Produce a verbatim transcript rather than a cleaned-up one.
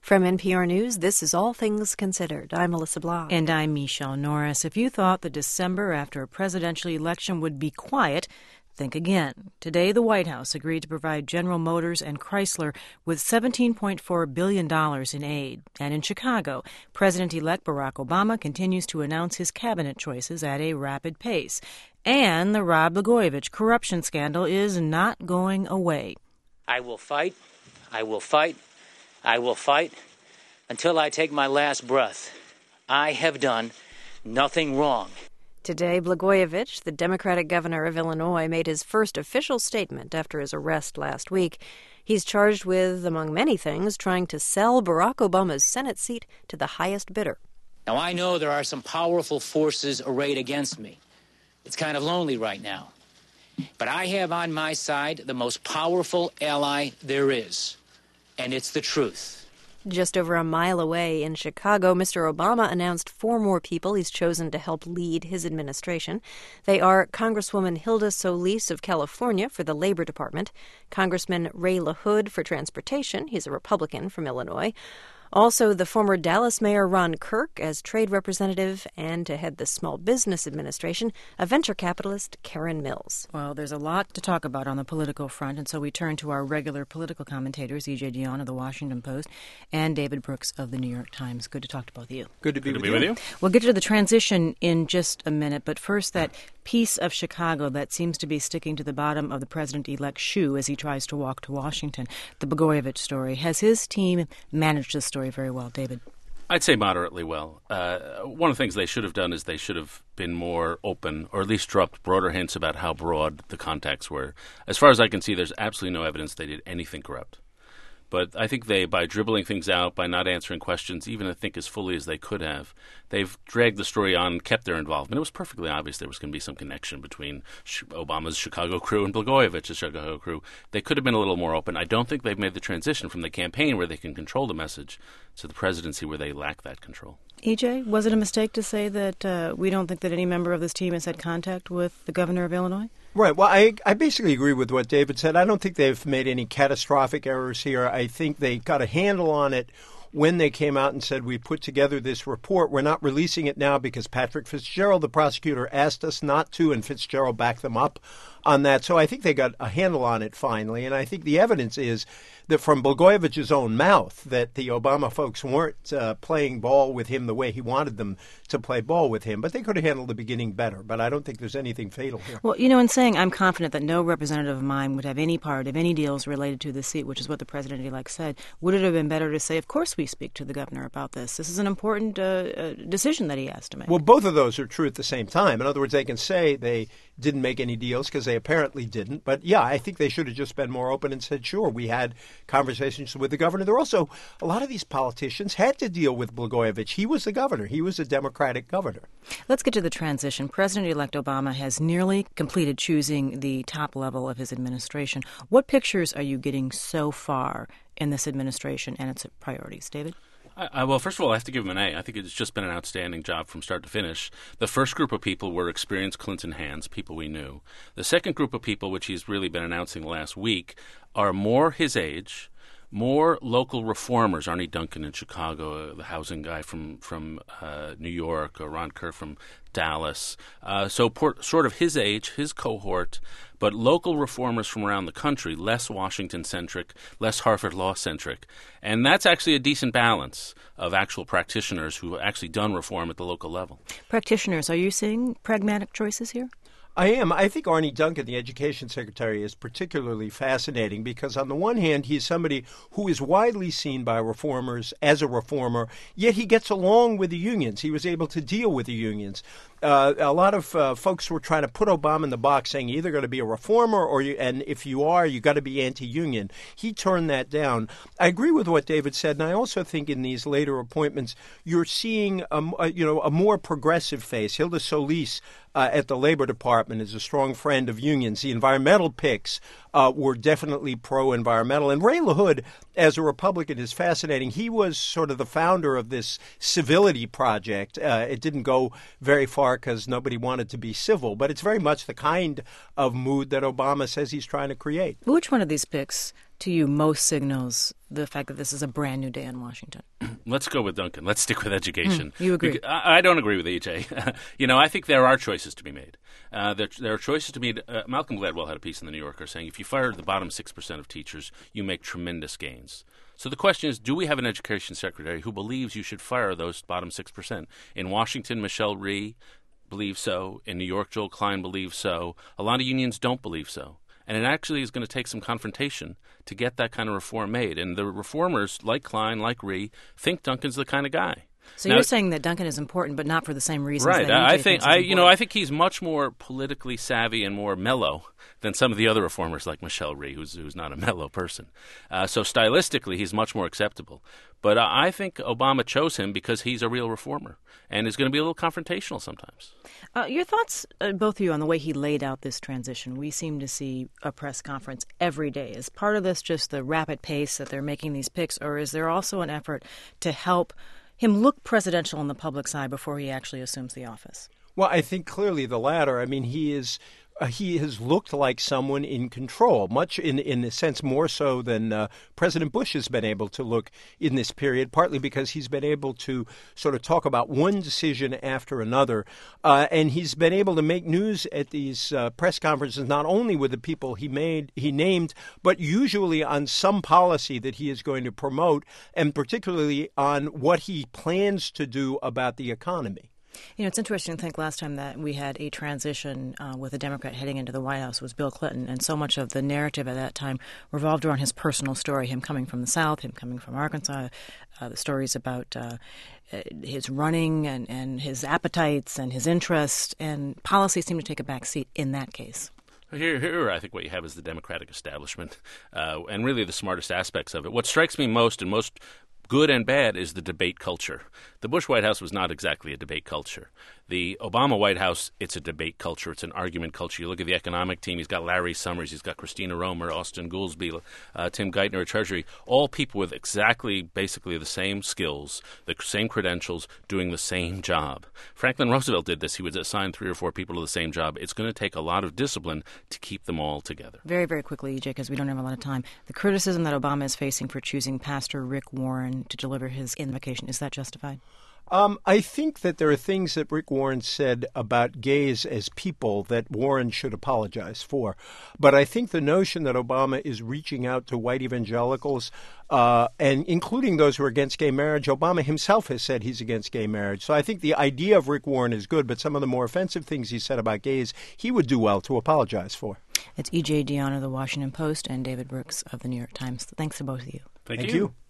From N P R News, this is All Things Considered. I'm Melissa Blah. And I'm Michelle Norris. If you thought the December after a presidential election would be quiet, think again. Today, the White House agreed to provide General Motors and Chrysler with seventeen point four billion dollars in aid. And in Chicago, President-elect Barack Obama continues to announce his cabinet choices at a rapid pace. And the Rod Blagojevich corruption scandal is not going away. I will fight, I will fight, I will fight until I take my last breath. I have done nothing wrong. Today, Blagojevich, the Democratic governor of Illinois, made his first official statement after his arrest last week. He's charged with, among many things, trying to sell Barack Obama's Senate seat to the highest bidder. Now, I know there are some powerful forces arrayed against me. It's kind of lonely right now. But I have on my side the most powerful ally there is, and it's the truth. Just over a mile away in Chicago, Mister Obama announced four more people he's chosen to help lead his administration. They are Congresswoman Hilda Solis of California for the Labor Department, Congressman Ray LaHood for Transportation, he's a Republican from Illinois, also the former Dallas Mayor Ron Kirk as trade representative, and to head the Small Business Administration, a venture capitalist, Karen Mills. Well, there's a lot to talk about on the political front, and so we turn to our regular political commentators, E J Dionne of The Washington Post and David Brooks of The New York Times. Good to talk to both of you. Good to be, Good with, to be you. with you. We'll get to the transition in just a minute, but first that piece of Chicago that seems to be sticking to the bottom of the president-elect's shoe as he tries to walk to Washington, the Blagojevich story. Has his team managed this story very well, David? I'd say moderately well. Uh, one of the things they should have done is they should have been more open, or at least dropped broader hints about how broad the contacts were. As far as I can see, there's absolutely no evidence they did anything corrupt. But I think they, by dribbling things out, by not answering questions, even I think as fully as they could have, they've dragged the story on, kept their involvement. It was perfectly obvious there was going to be some connection between Obama's Chicago crew and Blagojevich's Chicago crew. They could have been a little more open. I don't think they've made the transition from the campaign where they can control the message to the presidency where they lack that control. E J, was it a mistake to say that uh, we don't think that any member of this team has had contact with the governor of Illinois? Right. Well, I, I basically agree with what David said. I don't think they've made any catastrophic errors here. I think they got a handle on it when they came out and said, we put together this report. We're not releasing it now because Patrick Fitzgerald, the prosecutor, asked us not to, and Fitzgerald backed them up on that. So I think they got a handle on it finally. And I think the evidence is that from Blagojevich's own mouth that the Obama folks weren't uh, playing ball with him the way he wanted them to play ball with him. But they could have handled the beginning better. But I don't think there's anything fatal here. Well, you know, in saying I'm confident that no representative of mine would have any part of any deals related to the seat, which is what the president-elect said, would it have been better to say, of course we speak to the governor about this? This is an important uh, uh, decision that he has to make. Well, both of those are true at the same time. In other words, they can say they didn't make any deals because they apparently didn't. But, yeah, I think they should have just been more open and said, sure, we had conversations with the governor. There are also a lot of these politicians had to deal with Blagojevich. He was the governor. He was a Democratic governor. Let's get to the transition. President-elect Obama has nearly completed choosing the top level of his administration. What pictures are you getting so far in this administration and its priorities, David? I, I, well, first of all, I have to give him an A. I think it's just been an outstanding job from start to finish. The first group of people were experienced Clinton hands, people we knew. The second group of people, which he's really been announcing last week, are more his age, more local reformers. Arne Duncan in Chicago, uh, the housing guy from, from uh, New York, or Ron Kerr from Dallas. Uh, so por- sort of his age, his cohort, but local reformers from around the country, less Washington-centric, less Harvard Law-centric. And that's actually a decent balance of actual practitioners who have actually done reform at the local level. Practitioners, are you seeing pragmatic choices here? I am. I think Arne Duncan, the education secretary, is particularly fascinating because on the one hand, he's somebody who is widely seen by reformers as a reformer, yet he gets along with the unions. He was able to deal with the unions. Uh, a lot of uh, folks were trying to put Obama in the box saying you're either going to be a reformer or you, and if you are, you got to be anti-union. He turned that down. I agree with what David said, and I also think in these later appointments, you're seeing a, a, you know, a more progressive face. Hilda Solis Uh, at the Labor Department is a strong friend of unions. The environmental picks uh, were definitely pro-environmental. And Ray LaHood, as a Republican, is fascinating. He was sort of the founder of this civility project. Uh, it didn't go very far because nobody wanted to be civil, but it's very much the kind of mood that Obama says he's trying to create. Which one of these picks to you most signals the fact that this is a brand new day in Washington? Let's go with Duncan. Let's stick with education. Mm, you agree? Because I, I don't agree with E J. You know, I think there are choices to be made. Uh, there, there are choices to be made. Uh, Malcolm Gladwell had a piece in the New Yorker saying if you fire the bottom six percent of teachers, you make tremendous gains. So the question is, do we have an education secretary who believes you should fire those bottom six percent? In Washington, Michelle Rhee believes so. In New York, Joel Klein believes so. A lot of unions don't believe so. And it actually is going to take some confrontation to get that kind of reform made. And the reformers, like Klein, like Rhee, think Duncan's the kind of guy. So now, you're saying that Duncan is important, but not for the same reasons. Right. That E J I think I, you know I think he's much more politically savvy and more mellow than some of the other reformers like Michelle Rhee, who's who's not a mellow person. Uh, so stylistically, he's much more acceptable. But uh, I think Obama chose him because he's a real reformer and is going to be a little confrontational sometimes. Uh, your thoughts, uh, both of you, on the way he laid out this transition? We seem to see a press conference every day. Is part of this just the rapid pace that they're making these picks, or is there also an effort to help him look presidential on the public side before he actually assumes the office? Well, I think clearly the latter. I mean, he is uh, he has looked like someone in control, much in in a sense more so than uh, President Bush has been able to look in this period, partly because he's been able to sort of talk about one decision after another. Uh, and he's been able to make news at these uh, press conferences, not only with the people he made, he named, but usually on some policy that he is going to promote, and particularly on what he plans to do about the economy. You know, it's interesting to think last time that we had a transition uh, with a Democrat heading into the White House was Bill Clinton, and so much of the narrative at that time revolved around his personal story, him coming from the South, him coming from Arkansas, uh, the stories about uh, his running and, and his appetites and his interest, and policy seemed to take a back seat in that case. Here, here, I think what you have is the Democratic establishment, uh, and really the smartest aspects of it. What strikes me most and most good and bad is the debate culture. The Bush White House was not exactly a debate culture. The Obama White House, it's a debate culture. It's an argument culture. You look at the economic team, he's got Larry Summers, he's got Christina Romer, Austin Goolsbee, uh, Tim Geithner at Treasury, all people with exactly, basically the same skills, the same credentials, doing the same job. Franklin Roosevelt did this. He would assign three or four people to the same job. It's going to take a lot of discipline to keep them all together. Very, very quickly, E J, because we don't have a lot of time. The criticism that Obama is facing for choosing Pastor Rick Warren to deliver his invocation, is that justified? Um, I think that there are things that Rick Warren said about gays as people that Warren should apologize for. But I think the notion that Obama is reaching out to white evangelicals, uh, and including those who are against gay marriage, Obama himself has said he's against gay marriage. So I think the idea of Rick Warren is good, but some of the more offensive things he said about gays, he would do well to apologize for. It's E J Dionne of the Washington Post and David Brooks of the New York Times. Thanks to both of you. Thank, Thank you. you.